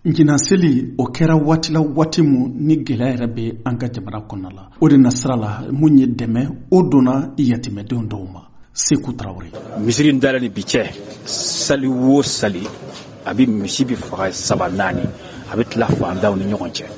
Njina seli o kɛra waati la waati mu ni gɛlɛya yɛrɛ bɛ an ka jamana kɔnɔna la. O de nasira la mun ye dɛmɛ o donna yatimɛdenw dɔw ma. Seku Tarawele. Misiri dala ni bi cɛ sali wo sali a bɛ misi bi faga 3-4 a bɛ tila fandaw ni ɲɔgɔn cɛ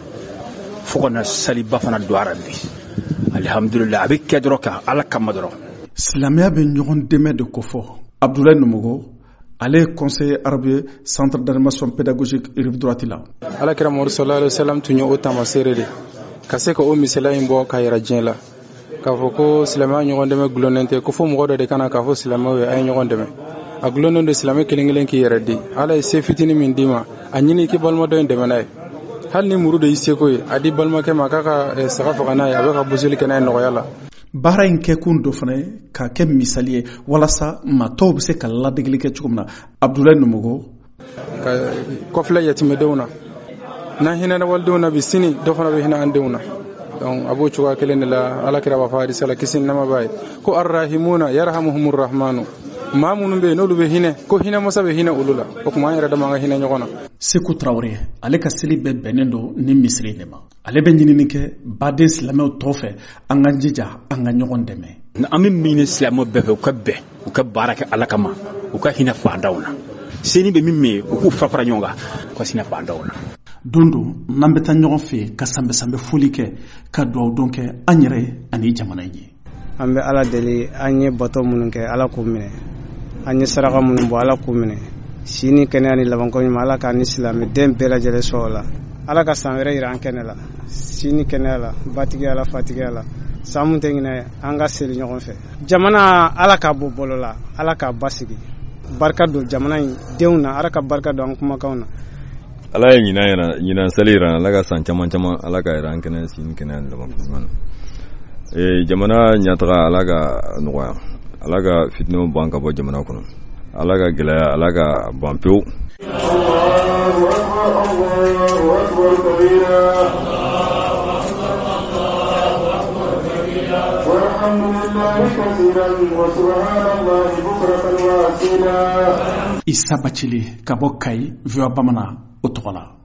fo kana saliba fana don ara bi alhamdulillah a bɛ kɛ dɔrɔn ka ala kama dɔrɔn. Silamɛya bɛ ɲɔgɔn dɛmɛ de ko fɔ. Abdoulaye Numogo ale est conseiller arabe centre d'animation pédagogique Rive Droite la. Alakira Muhammad sallallahu alaihi wasallam tun ye o tamasere de ka se ka o misala in bɔ ka yira diɲɛ la k'a fɔ ko silamɛya ɲɔgɔn dɛmɛ gulonnen tɛ ko fɔ mɔgɔ dɔ de kana k'a fɔ silamɛw ye a ye ɲɔgɔn dɛmɛ a gulonnen don silamɛ kelen kelen k'i yɛrɛ di ala ye se fitinin min d'i ma a ɲini k'i balima dɔ in dɛmɛ n'a ye hali ni muru de y'i seko ye a di balimakɛ ma k'a ka saga faga n'a ye a bɛ ka busuli kɛ n'a ye nɔgɔya la. Baara in kɛ kun dɔ fana ye ka kɛ misali ye walasa maa tɔw bɛ se ka ladegeli kɛ cogo min na. Abdoulaye Numogo ka kɔfilɛ yatimɛdenw na n'an hinɛna walidenw na bi sini dɔ fana bɛ hinɛ an denw na donc a b'o cogoya kelen de la alakira b'a fɔ hadisi la kisi ni nɛɛma b'a ye ko arrahimuna yarhamuhumur rahmanu maa minnu bɛ yen n'olu bɛ hinɛ ko hinɛmasa bɛ hinɛ olu la o tuma an yɛrɛ dama an ka hinɛ ɲɔgɔn na. Seku Tarawele ale ka seli bɛɛ bɛnnen don ni misiri de ma. Ale bɛ ɲinini kɛ baden silamɛw tɔw fɛ an ka jija an ka ɲɔgɔn dɛmɛ. An bɛ min ɲini silamɛw bɛɛ fɛ u ka bɛn u ka baara kɛ ala kama u ka hinɛ fandaw na seni bɛ min ye u k'u fara ɲɔgɔn kan u ka hinɛ fandaw na. Don don n'an bɛ taa ɲɔgɔn fɛ ka sanbɛ foli kɛ ka dugawu don kɛ an yɛrɛ ani jamana in ye. An bɛ ala deli an ye bato minnu kɛ ala k'u minɛ an ye saraka minnu bɔ ala k'u minɛ sini kɛnɛya ni labanko ɲuman ala k'a ni silamɛden bɛɛ lajɛlen sɔrɔ la ala ka san wɛrɛ yira an kɛnɛ la sini kɛnɛya la batigiya la fatigiya la san mun tɛ ɲinɛ an ka seli ɲɔgɔn fɛ jamana ala k'a bɔ bɔlɔ la ala k'a basigi barika don jamana in denw na ala ka barika don an kumakanw na. Ala ye ɲinan seli yira ala ka san caman ala ka yira an kɛnɛ sini kɛnɛya ni labanko ɲuman jamana ɲataga ala ka nɔgɔya ala ka fitinaw ban ka bɔ jamana kɔnɔ ala ka gɛlɛya ala ka ban pewu. Isa Bacili ka bɔ Kayi VOA Bamanan o tɔgɔ la.